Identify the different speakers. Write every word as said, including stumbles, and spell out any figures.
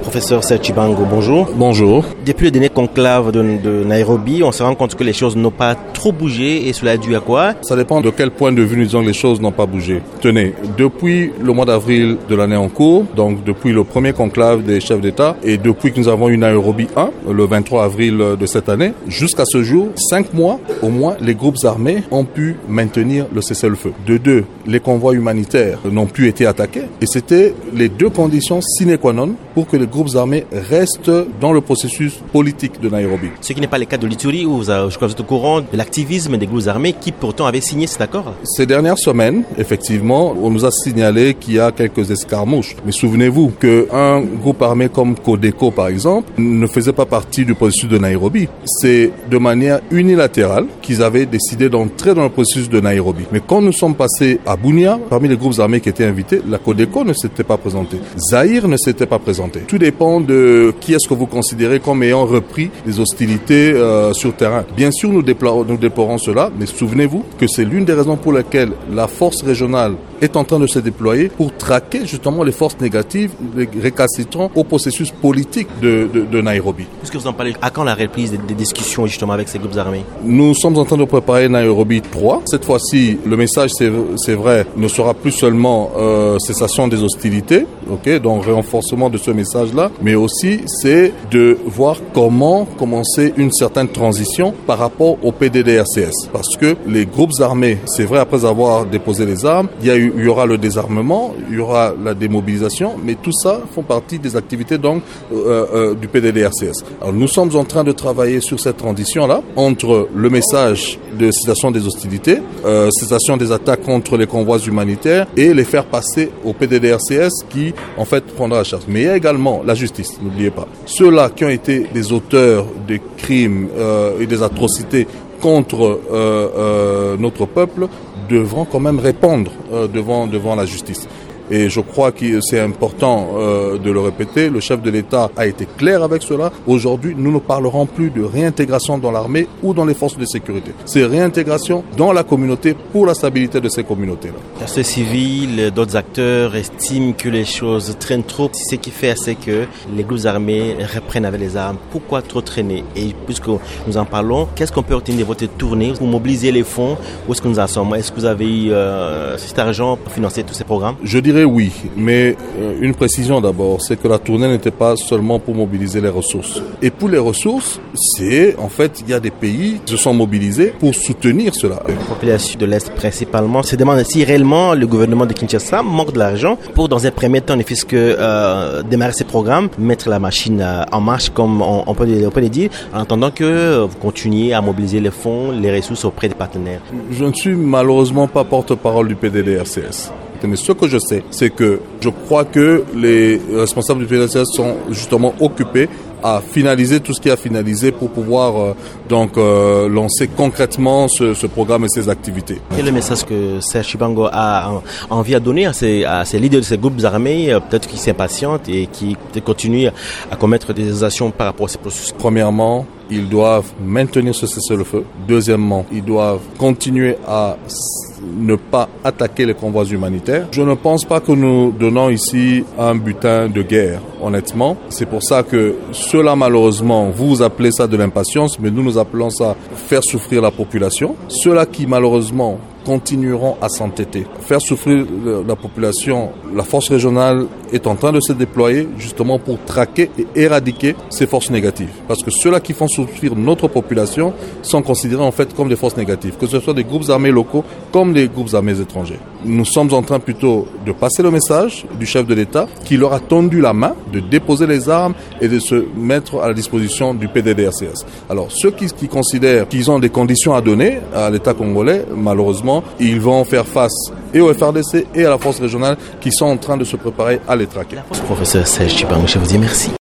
Speaker 1: Professeur Serge Chibango, bonjour.
Speaker 2: Bonjour.
Speaker 1: Depuis le dernier conclave de, de Nairobi, on se rend compte que les choses n'ont pas trop bougé et cela est dû à quoi?
Speaker 2: Ça dépend de quel point de vue nous disons que les choses n'ont pas bougé. Tenez, depuis le mois d'avril de l'année en cours, donc depuis le premier conclave des chefs d'État et depuis que nous avons eu Nairobi un, le vingt-trois avril de cette année, jusqu'à ce jour, cinq mois au moins, les groupes armés ont pu maintenir le cessez-le-feu. De deux, les convois humanitaires n'ont plus été attaqués et c'était les deux conditions sine qua non pour que les groupes armés restent dans le processus politique de Nairobi.
Speaker 1: Ce qui n'est pas le cas de l'Ituri où vous avez, je crois que vous êtes au courant de l'activisme des groupes armés qui pourtant avaient signé cet accord.
Speaker 2: Ces dernières semaines, effectivement, on nous a signalé qu'il y a quelques escarmouches. Mais souvenez-vous qu'un groupe armé comme Codeco, par exemple, ne faisait pas partie du processus de Nairobi. C'est de manière unilatérale qu'ils avaient décidé d'entrer dans le processus de Nairobi. Mais quand nous sommes passés à Bunia, parmi les groupes armés qui étaient invités, la Codeco ne s'était pas présentée. Zaïre ne s'était pas présenté. Tout dépend de qui est-ce que vous considérez comme ayant repris les hostilités euh, sur terrain. Bien sûr, nous déplorons, nous déplorons cela, mais souvenez-vous que c'est l'une des raisons pour lesquelles la force régionale est en train de se déployer pour traquer justement les forces négatives, les récalcitrants au processus politique de, de, de Nairobi.
Speaker 1: Puisque vous en parlez, à quand la reprise des, des discussions justement avec ces groupes armés?
Speaker 2: Nous sommes en train de préparer Nairobi trois. Cette fois-ci, le message, c'est, c'est vrai, ne sera plus seulement euh, cessation des hostilités, ok, donc renforcement de ce message-là, mais aussi c'est de voir comment commencer une certaine transition par rapport au P D D R C S. Parce que les groupes armés, c'est vrai, après avoir déposé les armes, il y a eu, il y aura le désarmement, il y aura la démobilisation, mais tout ça font partie des activités donc euh, euh, du P D D R C S. Alors nous sommes en train de travailler sur cette transition-là entre le message de cessation des hostilités, euh, cessation des attaques contre les convois humanitaires et les faire passer au P D D R C S qui en fait prendra la charge. Mais il y a également la justice, n'oubliez pas. Ceux-là qui ont été des auteurs de crimes euh, et des atrocités contre euh, euh, notre peuple devront quand même répondre euh, devant, devant la justice. Et je crois que c'est important euh, de le répéter. Le chef de l'État a été clair avec cela. Aujourd'hui, nous ne parlerons plus de réintégration dans l'armée ou dans les forces de sécurité. C'est réintégration dans la communauté pour la stabilité de ces communautés-là.
Speaker 1: La société civile, d'autres acteurs estiment que les choses traînent trop. Ce qui fait, c'est que les groupes armés reprennent avec les armes. Pourquoi trop traîner? Et puisque nous en parlons, qu'est-ce qu'on peut obtenir de votre tournée pour mobiliser les fonds? Où est-ce que nous en sommes? Est-ce que vous avez eu euh, cet argent pour financer tous ces programmes?
Speaker 2: Je dirais oui, mais euh, une précision d'abord, c'est que la tournée n'était pas seulement pour mobiliser les ressources. Et pour les ressources, c'est en fait, il y a des pays qui se sont mobilisés pour soutenir cela.
Speaker 1: La population de l'Est principalement se demande si réellement le gouvernement de Kinshasa manque de l'argent pour, dans un premier temps, ne fût-ce que euh, démarrer ces programmes, mettre la machine euh, en marche, comme on, on, peut, on peut le dire, en attendant que euh, vous continuiez à mobiliser les fonds, les ressources auprès des partenaires.
Speaker 2: Je ne suis malheureusement pas porte-parole du P D D R C S. Mais ce que je sais, c'est que je crois que les responsables du P D D R C S sont justement occupés à finaliser tout ce qui est à finaliser pour pouvoir euh, donc euh, lancer concrètement ce, ce programme et ces activités.
Speaker 1: Quel est le message que Serge Chibango a envie à donner à ces, à ces leaders de ces groupes armés, euh, peut-être qui s'impatientent et qui continuent à commettre des actions par rapport à ces processus?
Speaker 2: Premièrement, ils doivent maintenir ce cessez-le-feu. Deuxièmement, ils doivent continuer à ne pas attaquer les convois humanitaires. Je ne pense pas que nous donnons ici un butin de guerre, honnêtement. C'est pour ça que cela, malheureusement, vous appelez ça de l'impatience, mais nous nous appelons ça faire souffrir la population. Ceux-là qui, malheureusement, continueront à s'entêter. Faire souffrir la population, la force régionale est en train de se déployer justement pour traquer et éradiquer ces forces négatives. Parce que ceux-là qui font souffrir notre population sont considérés en fait comme des forces négatives, que ce soit des groupes armés locaux comme des groupes armés étrangers. Nous sommes en train plutôt de passer le message du chef de l'État qui leur a tendu la main de déposer les armes et de se mettre à la disposition du P D D R C S. Alors ceux qui, qui considèrent qu'ils ont des conditions à donner à l'État congolais, malheureusement, ils vont faire face et au F R D C et à la force régionale qui sont en train de se préparer à les traquer.
Speaker 1: Professeur Serge Chibango, je vous dis merci.